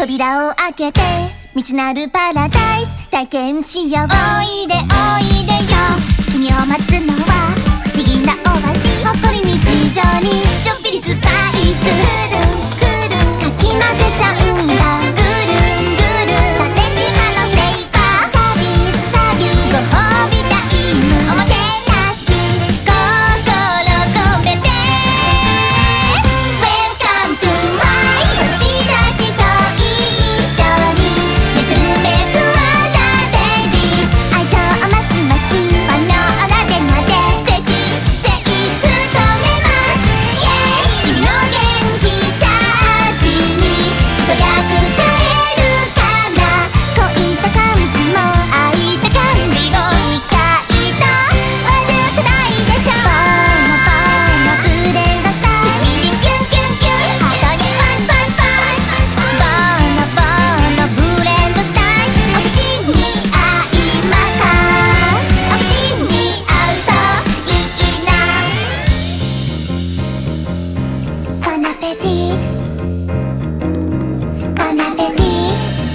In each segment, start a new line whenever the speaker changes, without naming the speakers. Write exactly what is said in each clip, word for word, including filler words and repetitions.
扉を開けて未知なるパラダイス体験しよう。おいでおいでよ、君を待つのは不思議なオアシス。ほっこり日常にちょっぴりスパイス。くるんくるんかき混ぜちゃうんだ。ぐるんぐるん縦縞のフレーバー。サビスサビご褒美タイムおもてなし心込めて Welcome to my 私たちと一緒にめくるめくあなたに愛情をマシマシファンのオラでまで誠心誠意務めます Yes 君の元気チャージに一役変えるから恋った感じも愛った感じも意外と悪くないでしょ。ボーノボーノブレンドしたい耳にキュンキュンキュンハートにパンチパンチパンチ。ボーノボーノブレンドしたいお口に合いますか。お口に合うといいな。ボナペティボナペティ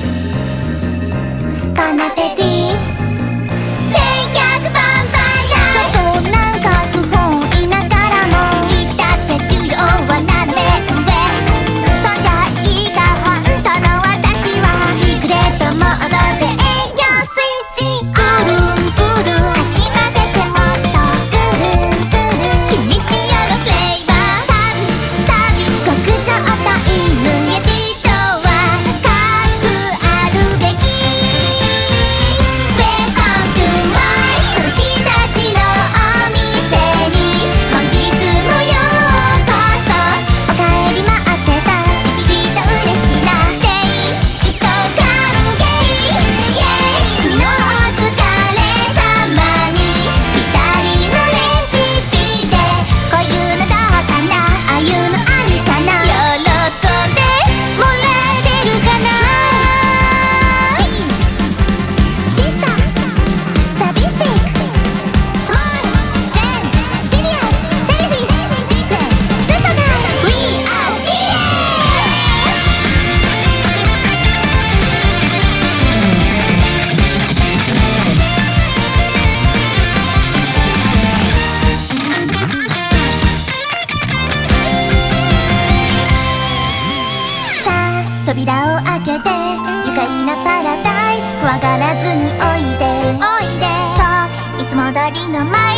ボナペティ千脚バンパイア。ちょっとなんか不本意ながらもいつだって重要は斜め上。そんじゃいいか本当の私はシークレットモードで営業スイッチ。ぐるんぐるんかき混ぜてもっとぐるんぐるん君仕様のフレーバー。サビサビ極上タイム癒しとはかくあるべき。Welcome to my 私たちのお店に本日もようこそ。おかえり待ってたリピート嬉しいな。デイ一度歓迎 Yes 君のお疲れ様にぴったりのレシピでこういうのどうかなああいうのありかな喜んでもらえるかな。シスターサビスティックスモールステンジシリアステレビシークレットスーパーガール We are still さあ扉を開けて愉快なパラダイス怖がらずにおいでおいで。そういつも通りの毎